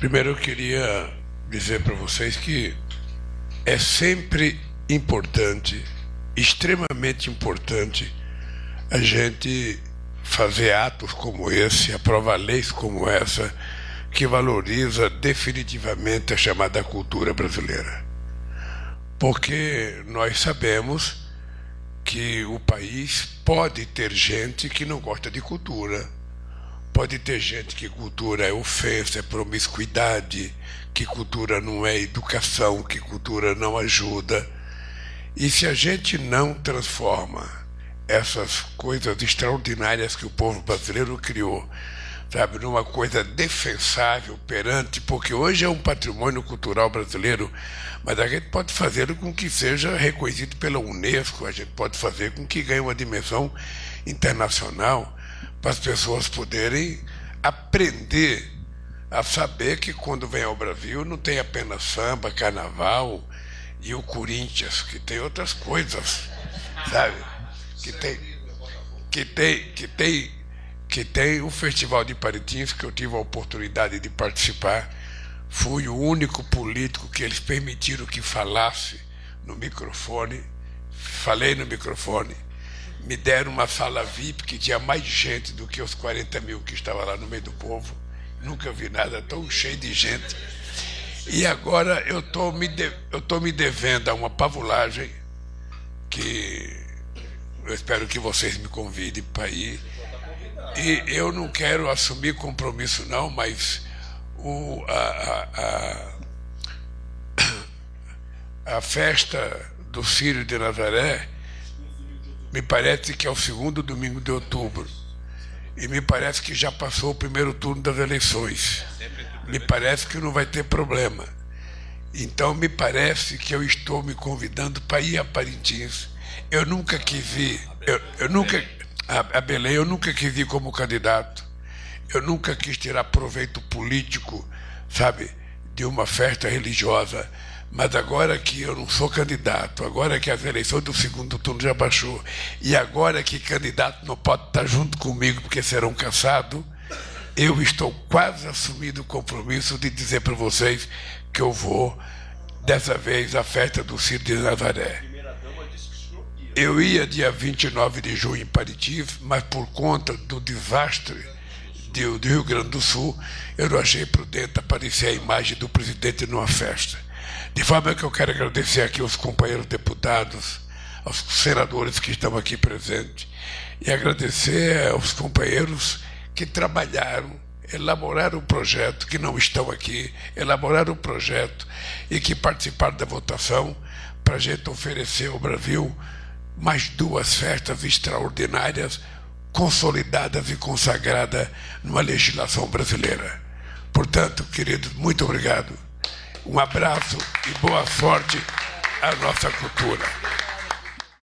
Primeiro eu queria dizer para vocês que é sempre importante, extremamente importante, a gente fazer atos como esse, aprovar leis como essa, que valoriza definitivamente a chamada cultura brasileira. Porque nós sabemos que o país pode ter gente que não gosta de cultura, pode ter gente que cultura é ofensa, é promiscuidade, que cultura não é educação, que cultura não ajuda. E se a gente não transforma essas coisas extraordinárias que o povo brasileiro criou, sabe, numa coisa defensável perante, porque hoje é um patrimônio cultural brasileiro, mas a gente pode fazer com que seja reconhecido pela Unesco, a gente pode fazer com que ganhe uma dimensão internacional, para as pessoas poderem aprender a saber que quando vem ao Brasil não tem apenas samba, carnaval e o Corinthians, que tem outras coisas, sabe? Que tem o Festival de Parintins, que eu tive a oportunidade de participar. Fui o único político que eles permitiram que falasse no microfone. Falei no microfone. Me deram uma sala VIP que tinha mais gente do que os 40 mil que estavam lá no meio do povo. Nunca vi nada tão cheio de gente. E agora eu estou me devendo a uma pavulagem que eu espero que vocês me convidem para ir. E eu não quero assumir compromisso não, mas a festa do Círio de Nazaré me parece que é o segundo domingo de outubro. E me parece que já passou o primeiro turno das eleições. Me parece que não vai ter problema. Então me parece que eu estou me convidando para ir a Parintins. Eu nunca quis ir. A Belém eu nunca quis ir como candidato. Eu nunca quis tirar proveito político, sabe, de uma festa religiosa. Mas agora que eu não sou candidato, agora que as eleições do segundo turno já baixou, e agora que candidato não pode estar junto comigo porque serão caçados, eu estou quase assumindo o compromisso de dizer para vocês que eu vou, dessa vez, à festa do Círio de Nazaré. Eu ia dia 29 de junho em Parintins, mas por conta do desastre do Rio Grande do Sul, eu não achei prudente aparecer a imagem do presidente numa festa. De forma que eu quero agradecer aqui aos companheiros deputados, aos senadores que estão aqui presentes, e agradecer aos companheiros que trabalharam, elaboraram o projeto, que não estão aqui, elaboraram o projeto e que participaram da votação para a gente oferecer ao Brasil mais duas festas extraordinárias, consolidadas e consagradas numa legislação brasileira. Portanto, queridos, muito obrigado. Um abraço e boa sorte à nossa cultura.